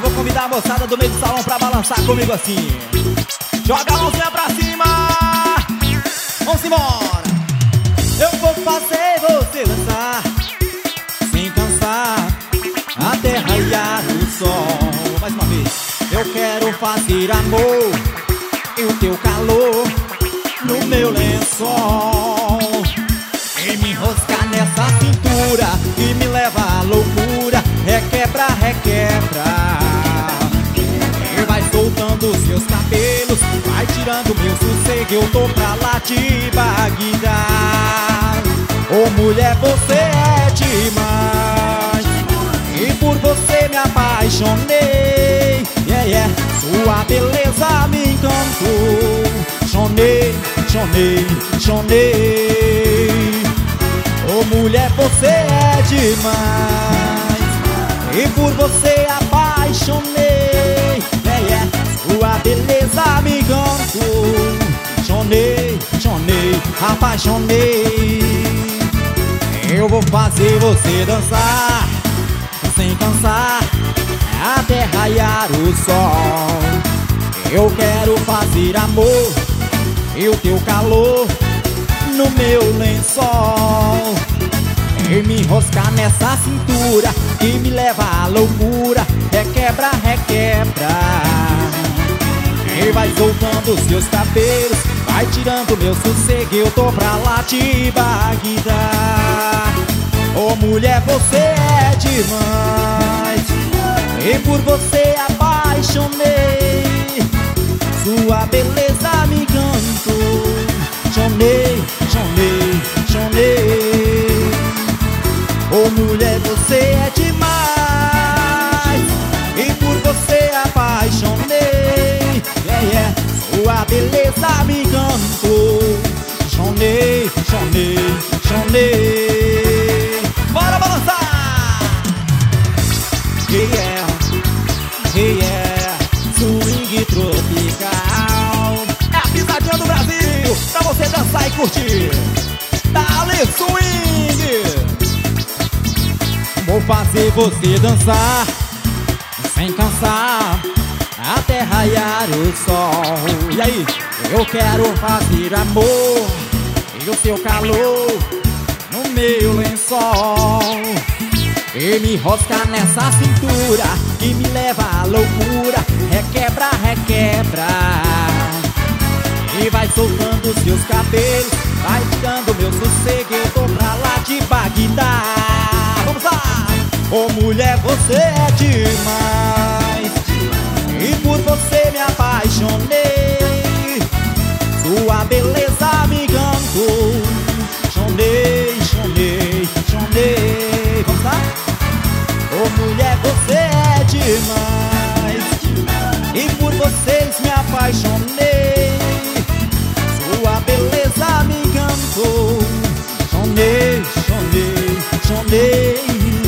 eu vou convidar a moçada do meio do salão pra balançar comigo assim. Joga a mãozinha pra cima. Vamos embora. Eu vou fazer você dançar sem cansar até raiar o sol. Mais uma vez. Eu quero fazer amor e o teu calor no meu lençol, e me enroscar nessa cintura e me leva à loucura. Requebra, requebra, e vai soltando os seus cabelos, vai tirando meu sossego. Eu tô pra lá te baguidar. Ô mulher, você é demais, e por você me apaixonei. Yeah, yeah. Sua beleza me encantou. Chonei, chonei, chonei. Ô mulher, você é demais, e por você apaixonei. Yeah, yeah. Sua beleza me encantou. Chonei, chonei, apaixonei. Eu vou fazer você dançar sem cansar até raiar o sol. Eu quero fazer amor e o teu calor no meu lençol, e me enroscar nessa cintura e me leva à loucura. Requebra, requebra, e vai soltando os seus cabelos, vai tirando meu sossego. Eu tô pra lá te baguidar. Ô mulher, você é demais, e por você apaixonei. Sua beleza me encantou. Chonei, chonei, chonei. Ô mulher, você é demais, e por você apaixonei. Yeah, yeah. Sua beleza me encantou. Chonei, chonei, chonei. Bora balançar! Yeah, yeah. Swing tropical é a pisadinha do Brasil, pra você dançar e curtir. Dale swing. Vou fazer você dançar sem cansar até raiar o sol. E aí? Eu quero fazer amor e o seu calor no meu lençol, e me enroscar nessa cintura e me leva à loucura. Requebra, requebra, e vai soltando os seus cabelos, vai tirando meu sossego. Eu tô pra lá de Bagdá. Vamos lá! Ô mulher, você é demais, e por você me apaixonei. Sua beleza me encantou. Chonei, chonei, chonei. Vamos lá? Ô mulher, você é demais, e por vocês me apaixonei. Sua beleza me encantou. Chonei, chonei, chonei.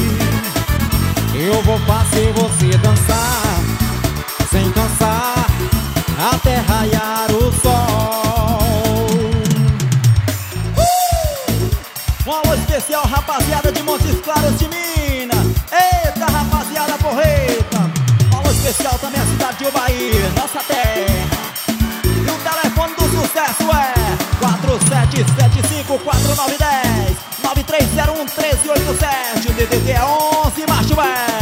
Eu vou fazer você dançar sem cansar até raiar o sol. Um alô especial, rapaziada de Montes Claros de Minas. Eita, rapaziada porreta. Um alô especial também a cidade de Ubaí, nossa terra. E o telefone do sucesso é 4775-4910 9301-1387. O DDD é 11, macho é.